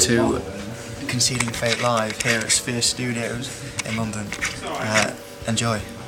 to Conceding Fate Live here at Sphere Studios in London. Enjoy.